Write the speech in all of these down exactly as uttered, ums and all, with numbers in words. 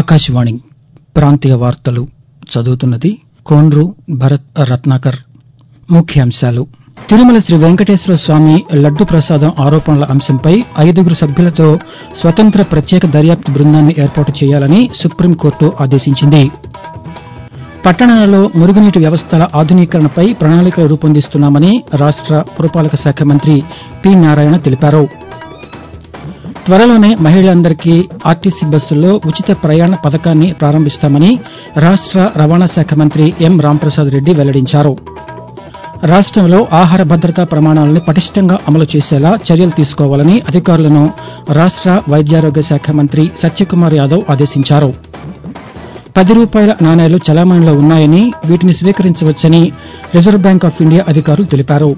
ఆకాశవాణి ప్రాంతీయ వార్తలు చదువుతున్నది కోండ్రు భరత్ రత్నాకర్. ముఖ్యాంశాలు: తిరుమల శ్రీ వెంకటేశ్వర స్వామి లడ్డు ప్రసాదం ఆరోపణల అంశంపై ఐదుగురు సభ్యులతో స్వతంత్ర ప్రత్యేక దర్యాప్తు బృందాన్ని ఏర్పాటు చేయాలని సుప్రీంకోర్టు ఆదేశించింది. పట్టణాలలో మురుగునీటి వ్యవస్థల ఆధునీకరణపై ప్రణాళికలు రూపొందిస్తున్నామని రాష్ట పురపాలక శాఖ మంత్రి పి నారాయణ తెలిపారు. త్వరలోనే మహిళలందరికీ ఆర్టీసీ బస్సుల్లో ఉచిత ప్రయాణ పథకాన్ని ప్రారంభిస్తామని రాష్ట రవాణా శాఖ మంత్రి ఎం రాంప్రసాద్ రెడ్డి వెల్లడించారు. రాష్టంలో ఆహార భద్రతా ప్రమాణాలను పటిష్టంగా అమలు చేసేలా చర్యలు తీసుకోవాలని అధికారులను రాష్ట వైద్యారోగ్య శాఖ మంత్రి సత్యకుమార్ యాదవ్ ఆదేశించారు. పది రూపాయల నాణేలు చలామణిలో ఉన్నాయని, వీటిని స్వీకరించవచ్చని రిజర్వ్ బ్యాంక్ ఆఫ్ ఇండియా అధికారులు తెలిపారు.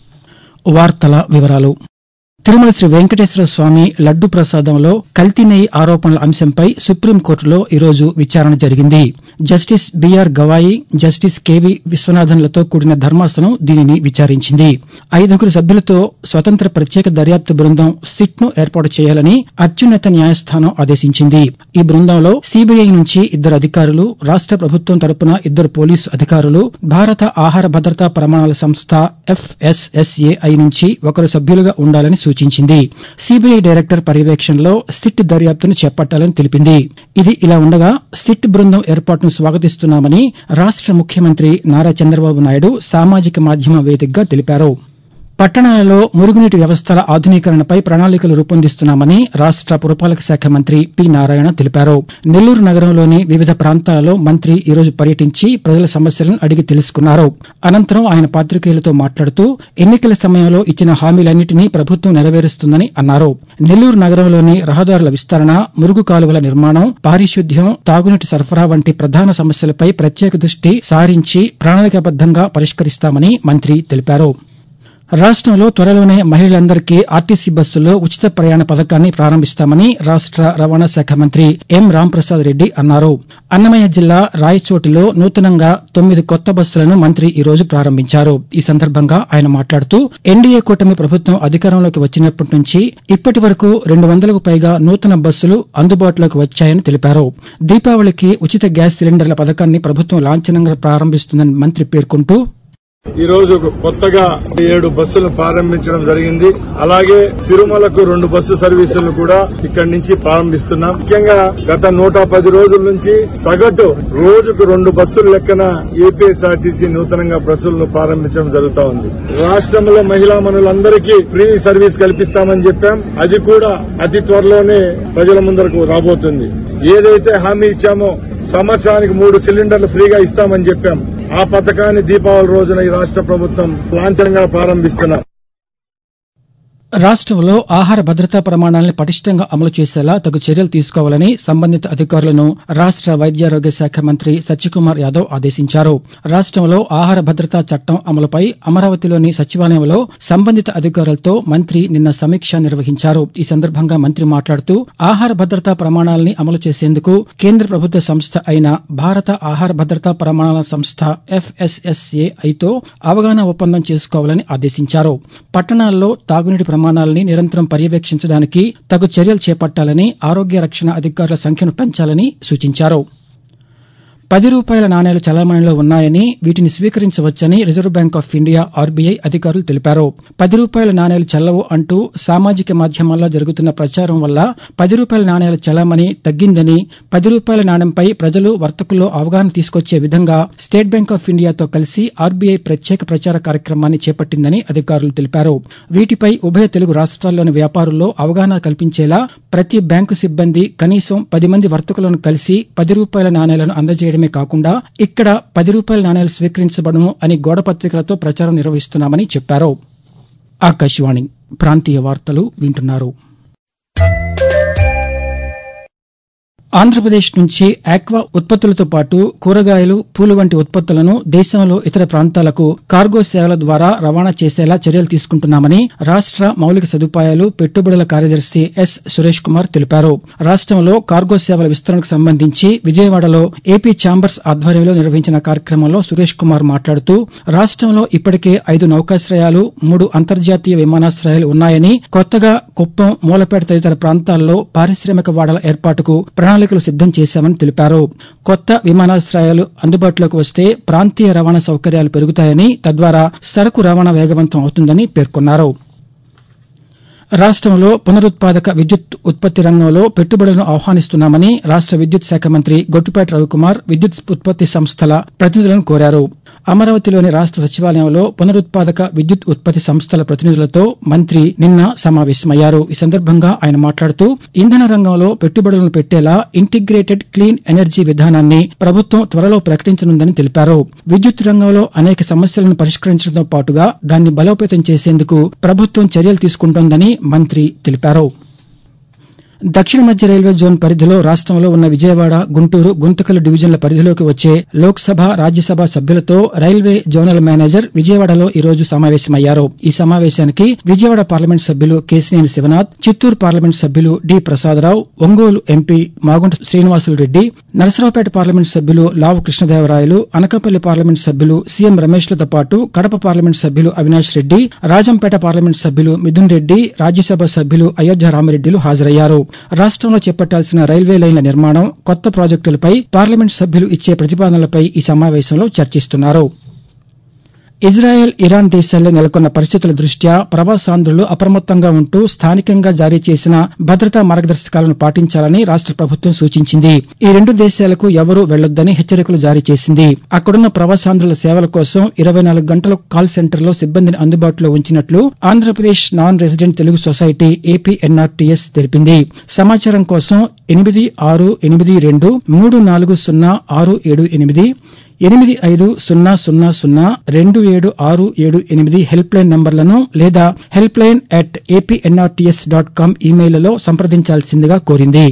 వార్తల వివరాలు: తిరుమల శ్రీ వెంకటేశ్వర స్వామి లడ్డు ప్రసాదంలో కల్తీ నెయ్యి ఆరోపణల అంశంపై సుప్రీంకోర్టులో ఈరోజు విచారణ జరిగింది. Justice B R Gavai, justice K V విశ్వనాథన్లతో కూడిన ధర్మాసనం దీనిని విచారించింది. ఐదుగురు సభ్యులతో స్వతంత్ర ప్రత్యేక దర్యాప్తు బృందం సిట్ ను ఏర్పాటు చేయాలని అత్యున్నత న్యాయస్థానం ఆదేశించింది. ఈ బృందంలో సీబీఐ నుంచి ఇద్దరు అధికారులు, రాష్ట ప్రభుత్వం తరపున ఇద్దరు పోలీసు అధికారులు, భారత ఆహార భద్రతా ప్రమాణాల సంస్థ ఎఫ్ఎస్ఎస్ఏఐ నుంచి ఒకరు సభ్యులుగా ఉండాలని సూచించింది. సీబీఐ డైరెక్టర్ పర్యవేక్షణలో సిట్ దర్యాప్తును చేపట్టాలని తెలిపింది. ఇది ఇలా ఉండగా సిట్ బృందం ఏర్పాటును స్వాగతిస్తున్నామని రాష్ట ముఖ్యమంత్రి నారా చంద్రబాబు నాయుడు సామాజిక మాధ్యమ వేదికగా తెలిపారు. పట్టణాలలో మురుగునీటి వ్యవస్థల ఆధునీకరణపై ప్రణాళికలు రూపొందిస్తున్నామని రాష్ట పురపాలక శాఖ మంత్రి పి నారాయణ తెలిపారు. నెల్లూరు నగరంలోని వివిధ ప్రాంతాలలో మంత్రి ఈరోజు పర్యటించి ప్రజల సమస్యలను అడిగి తెలుసుకున్నారు. అనంతరం ఆయన పాతికేయులతో మాట్లాడుతూ ఎన్నికల సమయంలో ఇచ్చిన హామీలన్నింటినీ ప్రభుత్వం నెరవేరుస్తుందని అన్నారు. నెల్లూరు నగరంలోని రహదారుల విస్తరణ, మురుగు కాలువల నిర్మాణం, పారిశుద్ధ్యం, తాగునీటి సరఫరా వంటి ప్రధాన సమస్యలపై ప్రత్యేక దృష్టి సారించి ప్రణాళికాబద్దంగా పరిష్కరిస్తామని మంత్రి తెలిపారు. రాష్టంలో త్వరలోనే మహిళలందరికీ ఆర్టీసీ బస్సుల్లో ఉచిత ప్రయాణ పథకాన్ని ప్రారంభిస్తామని రాష్ట రవాణా శాఖ మంత్రి ఎం రాంప్రసాద్ రెడ్డి అన్నారు. అన్నమయ్య జిల్లా రాయచోటిలో నూతనంగా తొమ్మిది కొత్త బస్సులను మంత్రి ఈరోజు ప్రారంభించారు. ఈ సందర్భంగా ఆయన మాట్లాడుతూ ఎన్డీఏ కూటమి ప్రభుత్వం అధికారంలోకి వచ్చినప్పటి నుంచి ఇప్పటి వరకు రెండు వందలకు పైగా నూతన బస్సులు అందుబాటులోకి వచ్చాయని తెలిపారు. దీపావళికి ఉచిత గ్యాస్ సిలిండర్ల పథకాన్ని ప్రభుత్వం లాంఛనంగా ప్రారంభిస్తుందని మంత్రి పేర్కొంటూ, ఈ రోజు కొత్తగా ఏడు బస్సులను ప్రారంభించడం జరిగింది. అలాగే తిరుమలకు రెండు బస్సు సర్వీసులను కూడా ఇక్కడి నుంచి ప్రారంభిస్తున్నాం. ముఖ్యంగా గత నూట పది రోజుల నుంచి సగటు రోజుకు రెండు బస్సుల లెక్కన ఏపీఎస్ఆర్టీసీ నూతనంగా బస్సులను ప్రారంభించడం జరుగుతా ఉంది. రాష్ట్రంలో మహిళా మనులందరికీ ఫ్రీ సర్వీస్ కల్పిస్తామని చెప్పాం. అది కూడా అతి త్వరలోనే ప్రజల ముందరకు రాబోతుంది. ఏదైతే హామీ ఇచ్చామో సంవత్సరానికి మూడు సిలిండర్లు ఫ్రీగా ఇస్తామని చెప్పాం. ఆ పథకాన్ని దీపావళి రోజున ఈ రాష్ట ప్రభుత్వం లాంఛనంగా ప్రారంభిస్తున్నారు. రాష్టంలో ఆహార భద్రతా ప్రమాణాలను పటిష్టంగా అమలు చేసేలా తగు చర్యలు తీసుకోవాలని సంబంధిత అధికారులను రాష్ట వైద్యారోగ్య శాఖ మంత్రి సత్యకుమార్ యాదవ్ ఆదేశించారు. రాష్టంలో ఆహార భద్రతా చట్టం అమలుపై అమరావతిలోని సచివాలయంలో సంబంధిత అధికారులతో మంత్రి నిన్న సమీక్ష నిర్వహించారు. ఈ సందర్భంగా మంత్రి మాట్లాడుతూ ఆహార భద్రతా ప్రమాణాలని అమలు చేసేందుకు కేంద్ర ప్రభుత్వ సంస్థ అయిన భారత ఆహార భద్రతా ప్రమాణాల సంస్థ ఎఫ్ఎస్ఎస్ఏఐతో అవగాహన ఒప్పందం చేసుకోవాలని ఆదేశించారు. పట్టణాల్లో తాగునీటి ప్రమాణాలని నిరంతరం పర్యవేక్షించడానికి తగు చర్యలు చేపట్టాలని, ఆరోగ్య రక్షణ అధికారుల సంఖ్యను పెంచాలని సూచించారు. పది రూపాయల నాణేలు చలామణిలో ఉన్నాయని, వీటిని స్వీకరించవచ్చని Reserve Bank of India RBI అధికారులు తెలిపారు. పది రూపాయల నాణేలు చెల్లవు అంటూ సామాజిక మాధ్యమాల్లో జరుగుతున్న ప్రచారం వల్ల పది రూపాయల నాణేల చలామణి తగ్గిందని, పది రూపాయల నాణెంపై ప్రజలు, వర్తకుల్లో అవగాహన తీసుకొచ్చే విధంగా స్టేట్ బ్యాంక్ ఆఫ్ ఇండియాతో కలిసి ఆర్బీఐ ప్రత్యేక ప్రచార కార్యక్రమాన్ని చేపట్టిందని అధికారులు తెలిపారు. వీటిపై ఉభయ తెలుగు రాష్ట్రాల్లోని వ్యాపారుల్లో అవగాహన కల్పించేలా ప్రతి బ్యాంకు సిబ్బంది కనీసం పది మంది వర్తకులను కలిసి పది రూపాయల నాణేలను అందజేయడం కాకుండా ఇక్కడ పది రూపాయల నాణేలు స్వీకరించబడను అని గోడపత్రికలతో ప్రచారం నిర్వహిస్తున్నామని చెప్పారు. ఆకాశవాణి ప్రాంతీయ వార్తలు వింటున్నారు. ఆంధ్రప్రదేశ్ నుంచి ఆక్వా ఉత్పత్తులతో పాటు కూరగాయలు, పూలు వంటి ఉత్పత్తులను దేశంలో ఇతర ప్రాంతాలకు కార్గో సేవల ద్వారా రవాణా చేసేలా చర్యలు తీసుకుంటున్నామని రాష్ట మౌలిక సదుపాయాలు, పెట్టుబడుల కార్యదర్శి ఎస్ సురేష్ కుమార్ తెలిపారు. రాష్టంలో కార్గో సేవల విస్తరణకు సంబంధించి విజయవాడలో ఏపీ ఛాంబర్స్ ఆధ్వర్యంలో నిర్వహించిన కార్యక్రమంలో సురేష్ కుమార్ మాట్లాడుతూ రాష్టంలో ఇప్పటికే ఐదు నౌకాశ్రయాలు, మూడు అంతర్జాతీయ విమానాశ్రయాలు ఉన్నాయని, కొత్తగా కుప్పం, మూలపేట తదితర ప్రాంతాల్లో పారిశ్రామిక వాడల ఏర్పాటుకు ప్రణాళిక ప్రణాళికలు సిద్దం చేశామని తెలిపారు. కొత్త విమానాశ్రయాలు అందుబాటులోకి వస్తే ప్రాంతీయ రవాణా సౌకర్యాలు పెరుగుతాయని, తద్వారా సరకు రవాణా వేగవంతం అవుతుందని పేర్కొన్నారు. రాష్టంలో పునరుత్పాదక విద్యుత్ ఉత్పత్తి రంగంలో పెట్టుబడులను ఆహ్వానిస్తున్నామని రాష్ట విద్యుత్ శాఖ మంత్రి గొట్టిపాటి రవికుమార్ విద్యుత్ ఉత్పత్తి సంస్థల ప్రతినిధులను కోరారు. అమరావతిలోని రాష్ట సచివాలయంలో పునరుత్పాదక విద్యుత్ ఉత్పత్తి సంస్థల ప్రతినిధులతో మంత్రి నిన్న సమావేశమయ్యారు. ఈ సందర్భంగా ఆయన మాట్లాడుతూ ఇంధన రంగంలో పెట్టుబడులను పెట్టేలా ఇంటిగ్రేటెడ్ క్లీన్ ఎనర్జీ విధానాన్ని ప్రభుత్వం త్వరలో ప్రకటించనుందని తెలిపారు. విద్యుత్ రంగంలో అనేక సమస్యలను పరిష్కరించడంతో పాటుగా దాన్ని బలోపేతం చేసేందుకు ప్రభుత్వం చర్యలు తీసుకుంటోందని మంత్రి తెలిపారు. దక్షిణ మధ్య రైల్వే జోన్ పరిధిలో రాష్టంలో ఉన్న విజయవాడ, గుంటూరు, గుంతకల్ డివిజన్ల పరిధిలోకి వచ్చే లోక్సభ, రాజ్యసభ సభ్యులతో రైల్వే జోనల్ మేనేజర్ విజయవాడలో ఈ రోజు సమావేశమయ్యారు. ఈ సమావేశానికి విజయవాడ పార్లమెంట్ సభ్యులు కేశినేని శివనాథ్, చిత్తూరు పార్లమెంట్ సభ్యులు D Prasadarao, Ongole MP Magunta Srinivasulu Reddy, Narasaraopet parliament సభ్యులు లావు కృష్ణదేవరాయలు, అనకాపల్లి పార్లమెంట్ సభ్యులు సీఎం రమేష్లతో పాటు కడప పార్లమెంట్ సభ్యులు అవినాష్ రెడ్డి, రాజంపేట పార్లమెంట్ సభ్యులు మిథున్ రెడ్డి, రాజ్యసభ సభ్యులు అయోధ్య రామిరెడ్డిలు హాజరయ్యారు. రాష్టంలో చేపట్టాల్సిన రైల్వే లైన్ల నిర్మాణం, కొత్త ప్రాజెక్టులపై పార్లమెంట్ సభ్యులు ఇచ్చే ప్రతిపాదనలపై ఈ సమావేశంలో చర్చిస్తున్నారు. ఇజ్రాయెల్, ఇరాన్ దేశాల్లో నెలకొన్న పరిస్థితుల దృష్ట్యా ప్రవాసాంధ్రులు అప్రమత్తంగా ఉంటూ స్థానికంగా జారీ చేసిన భద్రతా మార్గదర్శకాలను పాటించాలని రాష్ట ప్రభుత్వం సూచించింది. ఈ రెండు దేశాలకు ఎవరూ వెళ్లొద్దని హెచ్చరికలు జారీ చేసింది. అక్కడున్న ప్రవాసాంధ్రుల సేవల కోసం ఇరవై నాలుగు గంటల కాల్ సెంటర్లో సిబ్బందిని అందుబాటులో ఉంచినట్లు Andhra Pradesh non resident Telugu society AP NRTS తెలిపింది. సమాచారం కోసం ఎనిమిది ఆరు ఎనిమిది రెండు మూడు నాలుగు సున్నా ఆరు ఏడు ఎనిమిది ఎనిమిది ఐదు సున్నా సున్నా సున్నా రెండు ఏడు ఆరు ఏడు ఎనిమిది హెల్ప్ లైన్ నంబర్లను లేదా help line at APNRTS dot com ఇమెయిల్లో సంప్రదించాల్సిందిగా కోరింది.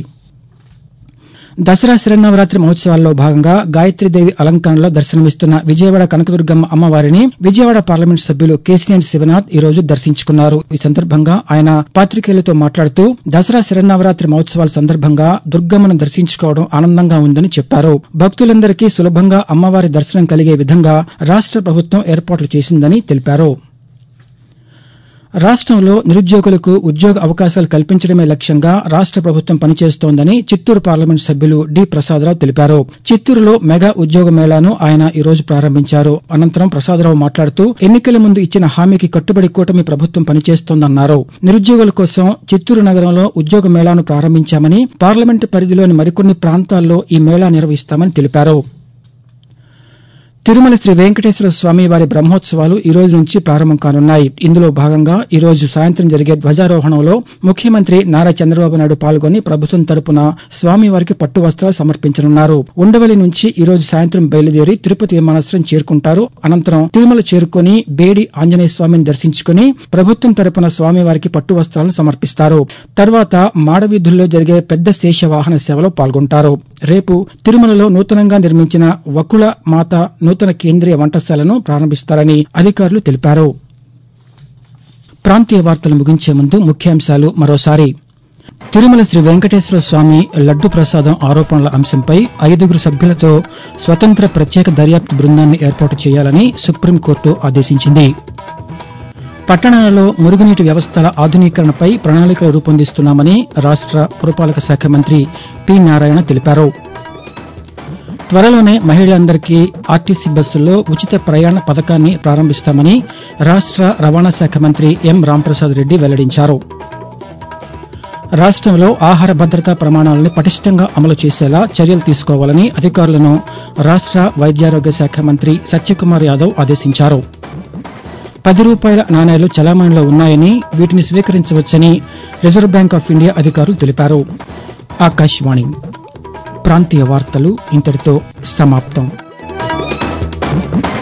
దసరా శరన్నవరాత్రి మహోత్సవాల్లో భాగంగా గాయత్రీదేవి అలంకరణలో దర్శనమిస్తున్న విజయవాడ కనకదుర్గమ్మ అమ్మవారిని విజయవాడ పార్లమెంట్ సభ్యులు కేశినేని శివనాథ్ ఈ రోజు దర్శించుకున్నారు. ఈ సందర్భంగా ఆయన పాతికేయులతో మాట్లాడుతూ దసరా శరన్నవరాత్రి మహోత్సవాల సందర్భంగా దుర్గమ్మను దర్శించుకోవడం ఆనందంగా ఉందని చెప్పారు. భక్తులందరికీ సులభంగా అమ్మవారి దర్శనం కలిగే విధంగా రాష్ట ప్రభుత్వం ఏర్పాట్లు చేసిందని తెలిపారు. రాష్టంలో నిరుద్యోగులకు ఉద్యోగ అవకాశాలు కల్పించడమే లక్ష్యంగా రాష్ట ప్రభుత్వం పనిచేస్తోందని చిత్తూరు పార్లమెంట్ సభ్యులు డి ప్రసాదరావు తెలిపారు. చిత్తూరులో మెగా ఉద్యోగ మేళాను ఆయన ఈ రోజు ప్రారంభించారు. అనంతరం ప్రసాదరావు మాట్లాడుతూ ఎన్నికల ముందు ఇచ్చిన హామీకి కట్టుబడి కూటమి ప్రభుత్వం పనిచేస్తోందన్నారు. నిరుద్యోగుల కోసం చిత్తూరు నగరంలో ఉద్యోగ మేళాను ప్రారంభించామని, పార్లమెంటు పరిధిలోని మరికొన్ని ప్రాంతాల్లో ఈ మేళా నిర్వహిస్తామని తెలిపారు. తిరుమల శ్రీ వెంకటేశ్వర స్వామి వారి బ్రహ్మోత్సవాలు ఈ రోజు నుంచి ప్రారంభం కానున్నాయి. ఇందులో భాగంగా ఈ రోజు సాయంత్రం జరిగే ధ్వజారోహణంలో ముఖ్యమంత్రి నారా చంద్రబాబు నాయుడు పాల్గొని ప్రభుత్వం తరపున స్వామివారికి పట్టు వస్త్రాలు సమర్పించనున్నారు. ఉండవల్లి నుంచి ఈ రోజు సాయంత్రం బయలుదేరి తిరుపతి విమానాశ్రయం చేరుకుంటారు. అనంతరం తిరుమల చేరుకుని బేడి ఆంజనేయ స్వామిని దర్శించుకుని ప్రభుత్వం తరపున స్వామివారికి పట్టు వస్త్రాలను సమర్పిస్తారు. తర్వాత మాడవీధుల్లో జరిగే పెద్ద శేష వాహన సేవలో పాల్గొంటారు. రేపు తిరుమలలో నూతనంగా నిర్మించిన వకుళ మాత నూతన కేంద్రీయ వంటశాలను ప్రారంభిస్తారని అధికారులు తెలిపారు. ప్రాంతీయ వార్తలు ముగించే ముందు ముఖ్యాంశాలు మరోసారి. తిరుమల శ్రీ వెంకటేశ్వర స్వామి లడ్డు ప్రసాదం ఆరోపణల అంశంపై ఐదుగురు సభ్యులతో స్వతంత్ర ప్రత్యేక దర్యాప్తు బృందాన్ని ఏర్పాటు చేయాలని సుప్రీంకోర్టు ఆదేశించింది. పట్టణాలలో మురుగునీటి వ్యవస్థల ఆధునీకరణపై ప్రణాళికలు రూపొందిస్తున్నామని రాష్ట పురపాలక శాఖ మంత్రి పి నారాయణ తెలిపారు. త్వరలోనే మహిళలందరికీ ఆర్టీసీ బస్సుల్లో ఉచిత ప్రయాణ పథకాన్ని ప్రారంభిస్తామని రాష్ట రవాణా శాఖ మంత్రి ఎం రాంప్రసాద్ రెడ్డి వెల్లడించారు. రాష్టంలో ఆహార భద్రతా ప్రమాణాలను పటిష్టంగా అమలు చేసేలా చర్యలు తీసుకోవాలని అధికారులను రాష్ట వైద్యారోగ్య శాఖ మంత్రి సత్యకుమార్ యాదవ్ ఆదేశించారు. పది రూపాయల నాణేలు చలామణిలో ఉన్నాయని, వీటిని స్వీకరించవచ్చని రిజర్వ్ బ్యాంక్ ఆఫ్ ఇండియా అధికారులు తెలిపారు. ఆకాశవాణి ప్రాంతీయ వార్తలు ఇంతటితో సమాప్తం.